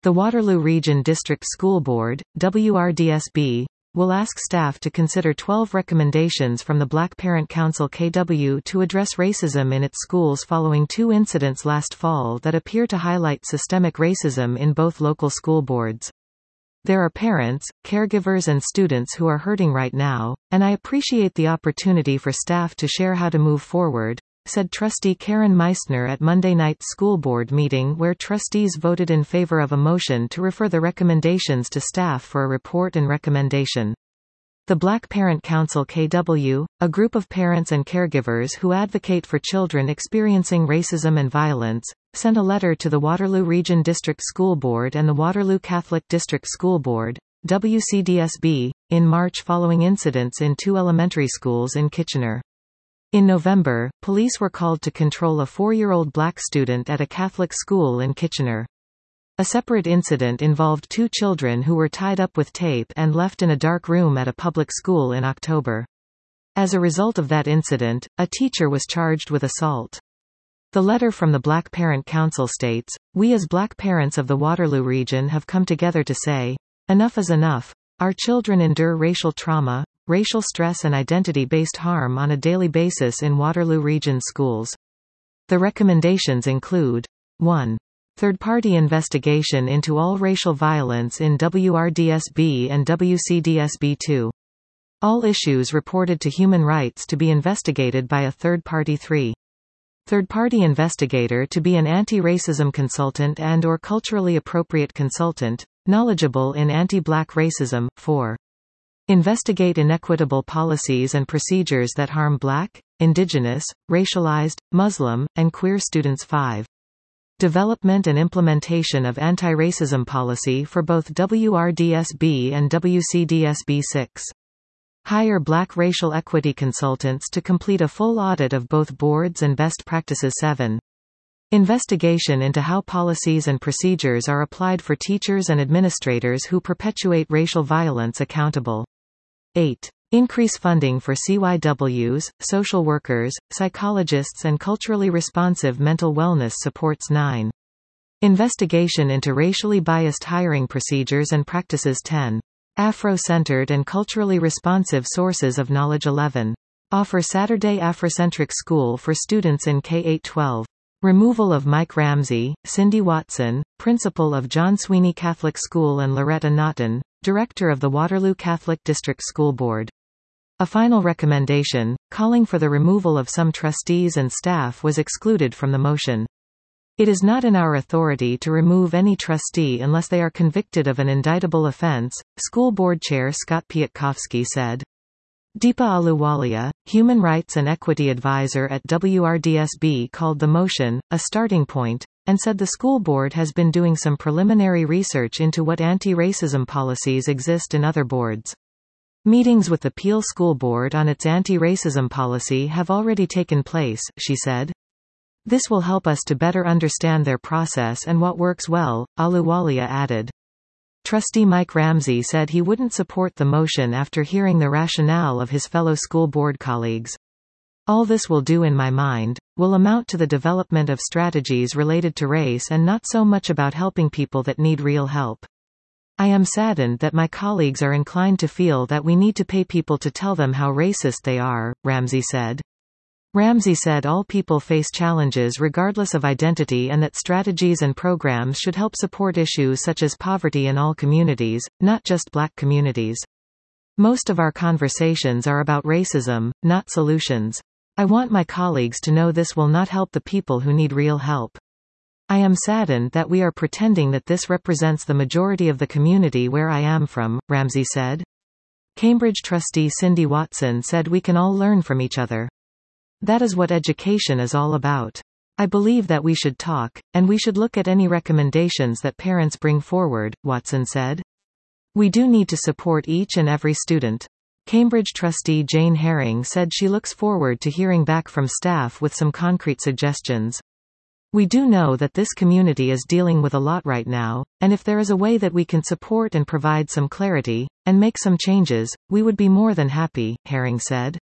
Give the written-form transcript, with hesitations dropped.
The Waterloo Region District School Board, WRDSB, will ask staff to consider 12 recommendations from the Black Parent Council KW to address racism in its schools following 2 incidents last fall that appear to highlight systemic racism in both local school boards. There are parents, caregivers and students who are hurting right now, and I appreciate the opportunity for staff to share how to move forward, said Trustee Karen Meissner at Monday night's school board meeting, where trustees voted in favor of a motion to refer the recommendations to staff for a report and recommendation. The Black Parent Council KW, a group of parents and caregivers who advocate for children experiencing racism and violence, sent a letter to the Waterloo Region District School Board and the Waterloo Catholic District School Board, WCDSB, in March following incidents in 2 elementary schools in Kitchener. In November, police were called to control a 4-year-old black student at a Catholic school in Kitchener. A separate incident involved 2 children who were tied up with tape and left in a dark room at a public school in October. As a result of that incident, a teacher was charged with assault. The letter from the Black Parent Council states, "We as Black parents of the Waterloo region have come together to say, enough is enough. Our children endure racial trauma, racial stress and identity-based harm on a daily basis in Waterloo Region schools." The recommendations include: 1. Third-party investigation into all racial violence in WRDSB and WCDSB. 2. All issues reported to Human Rights to be investigated by a third party. 3. Third-party investigator to be an anti-racism consultant and/or culturally appropriate consultant, knowledgeable in anti-black racism. 4. Investigate inequitable policies and procedures that harm Black, Indigenous, racialized, Muslim, and queer students. 5. Development and implementation of anti-racism policy for both WRDSB and WCDSB. 6. Hire Black racial equity consultants to complete a full audit of both boards and best practices. 7. Investigation into how policies and procedures are applied for teachers and administrators who perpetuate racial violence accountable. 8. Increase funding for CYWs, social workers, psychologists and culturally responsive mental wellness supports. 9. Investigation into racially biased hiring procedures and practices. 10. Afro-centered and culturally responsive sources of knowledge. 11. Offer Saturday Afrocentric school for students in K-8-12. Removal of Mike Ramsey, Cindy Watson, principal of John Sweeney Catholic School, and Loretta Naughton, director of the Waterloo Catholic District School Board. A final recommendation, calling for the removal of some trustees and staff, was excluded from the motion. It is not in our authority to remove any trustee unless they are convicted of an indictable offense, School Board Chair Scott Piatkowski said. Deepa Ahluwalia, Human Rights and Equity Advisor at WRDSB, called the motion a starting point, and said the school board has been doing some preliminary research into what anti-racism policies exist in other boards. Meetings with the Peel School Board on its anti-racism policy have already taken place, she said. This will help us to better understand their process and what works well, Ahluwalia added. Trustee Mike Ramsey said he wouldn't support the motion after hearing the rationale of his fellow school board colleagues. All this will do, in my mind, will amount to the development of strategies related to race and not so much about helping people that need real help. I am saddened that my colleagues are inclined to feel that we need to pay people to tell them how racist they are, Ramsey said. Ramsey said all people face challenges regardless of identity and that strategies and programs should help support issues such as poverty in all communities, not just Black communities. Most of our conversations are about racism, not solutions. I want my colleagues to know this will not help the people who need real help. I am saddened that we are pretending that this represents the majority of the community where I am from, Ramsey said. Cambridge trustee Cindy Watson said we can all learn from each other. That is what education is all about. I believe that we should talk, and we should look at any recommendations that parents bring forward, Watson said. We do need to support each and every student. Cambridge trustee Jane Herring said she looks forward to hearing back from staff with some concrete suggestions. We do know that this community is dealing with a lot right now, and if there is a way that we can support and provide some clarity, and make some changes, we would be more than happy, Herring said.